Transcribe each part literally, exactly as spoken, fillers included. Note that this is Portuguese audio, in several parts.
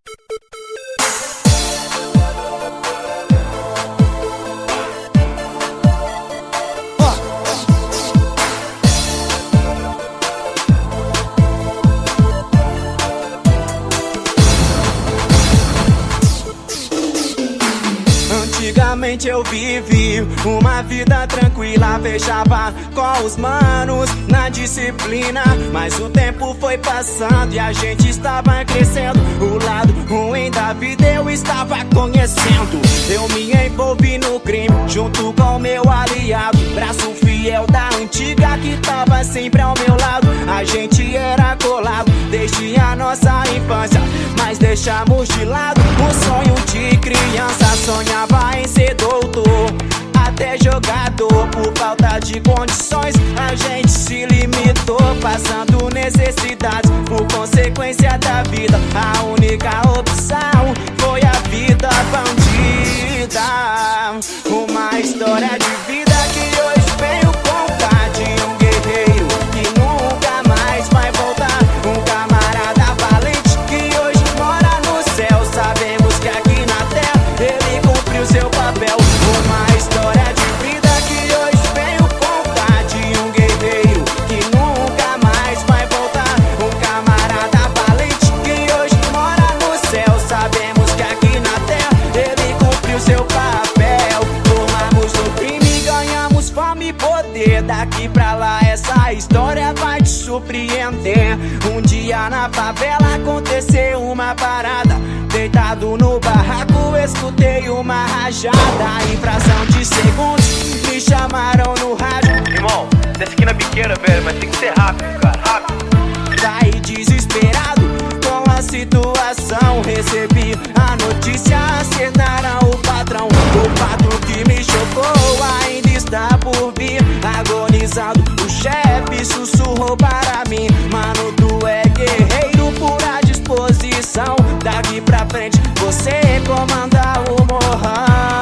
Antigamente eu vivi uma vida tranquila, fechava com os manos na disciplina. Mas o tempo foi passando e a gente estava crescendo. O lado ruim da vida eu estava conhecendo. Eu me envolvi no crime junto com meu aliado, braço fiel da antiga que tava sempre ao meu lado. A gente era colado desde a nossa infância, mas deixamos de lado o sonho de criança. Sonhava em ser doutor, até jogador. Por falta de condições a gente se limitou, passando necessidades por consequência da vida. A única opção foi a vida bandida. Uma história de vida que hoje venho contar, de um guerreiro que nunca mais vai voltar. Um camarada valente que hoje mora no céu. Sabemos que aqui na terra ele cumpriu seu papel. Uma história de vida que hoje venho contar, de um guerreiro que nunca mais vai voltar. Um camarada valente que hoje mora no céu. Sabemos que aqui na terra ele cumpriu seu papel. Formamos no crime, ganhamos fama e poder. Daqui pra lá essa história vai te surpreender. Um dia na favela aconteceu uma parada. Deitado no barraco escutei uma rajada. Em fração de segundos me chamaram no rádio. Irmão, desce aqui na biqueira, velho, mas tem que ser rápido, cara, rápido. Daí desesperado com a situação, recebi a notícia, acertaram o patrão. O fato que me chocou ainda está por vir. Agonizando o chefe sussurrou para mim: mano, tu é guerreiro, pura disposição. Daqui pra frente você comanda o morrão.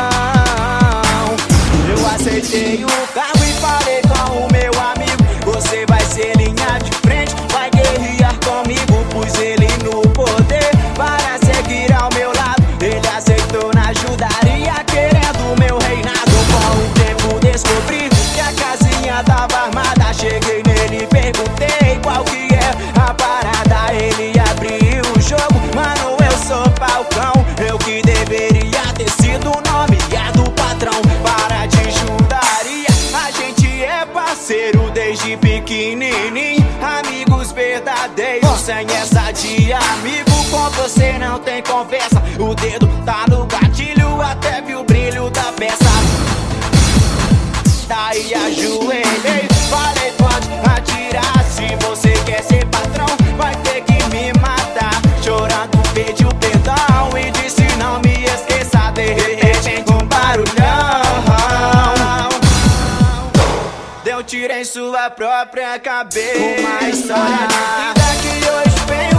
Eu aceitei o cargo e falei com o meu amigo: você vai ser linha de frente, vai guerrear comigo. Pus ele no poder para seguir ao meu lado. Ele aceitou na ajudaria, querendo meu reinado. Com o tempo descobri que a casinha tava armada. Cheguei nele e perguntei qual que é a parada. Ele abriu o jogo: mano, eu sou Falcão. Eu que deveria ter sido nomeado patrão. Para de juntaria, a gente é parceiro desde pequenininho. Amigos verdadeiros, sem essa de amigo. Com você não tem conversa. O dedo tá no gatilho, até vi o brilho da peça. Daí ajoelhei, falei pode atirar. Se você quer ser patrão, vai ter que me matar. Chorando pediu perdão e disse não me esqueça. De repente um barulhão deu tiro em sua própria cabeça. Uma história de vida que hoje vem